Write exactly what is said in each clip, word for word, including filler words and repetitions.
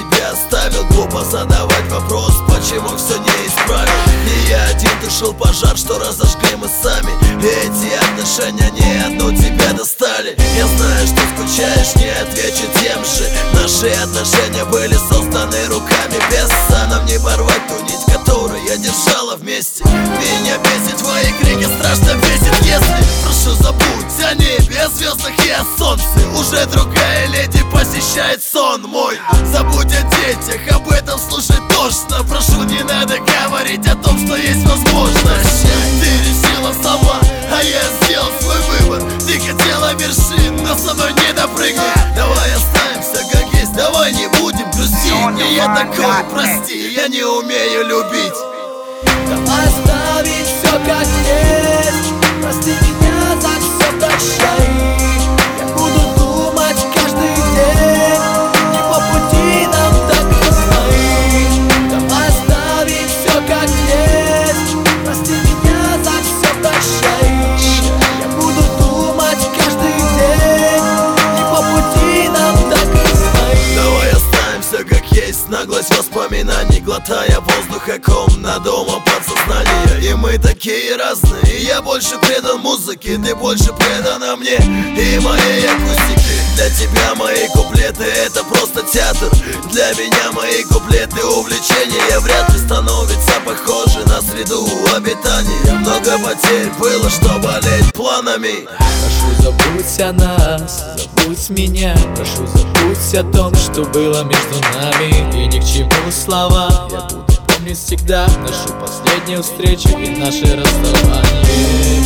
тебе оставил. Глупо задавать вопрос, почему все не исправил. Не я один тушил пожар, что разожгли мы сами. И эти отношения не одну тебя достали. Я знаю, что скучаешь, не отвечу тем же. Наши отношения были созданы руками беса. Нам не порвать ту нить, которую я держала вместе. Меня бесит твои крики, страшно бесит, если прошу, забудь о небе, о звездах и о солнце. Уже другая леди посещает сон мой. Забудь о детях, об этом слушать тошно. Прошу, не надо говорить о том, что есть возможность. Ты решила сама, а я сделал свой выбор. Ты хотела вершин, но со мной не допрыгнуть. Давай оставимся как есть, давай не будем грустить. Не я такой, прости, я не умею любить. Давай оставим все как есть. Прости меня за все, прощай. Я буду думать каждый день, и по пути нам так и знай. Давай оставим все как есть. Прости меня за все, прощай. Я буду думать каждый день, и по пути нам так и знай. Давай оставимся как есть, наглость воспоминаний, глотая воздуха ком на домом подсознания. И мы такие разные, я больше предан музыке, ты больше предана мне и моей акустике. Для тебя мои куплеты это просто театр, для меня мои куплеты увлечения. Вряд ли становится похожи на среду обитания. Много потерь было, что болеть планами. Прошу, забудь о нас, забудь меня. Прошу, забудь о том, что было между нами. И ни к чему слова, я буду помнить всегда нашу последнюю встречу и наше расставание.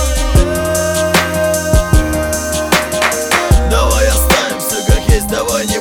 Давай оставимся как есть, давай не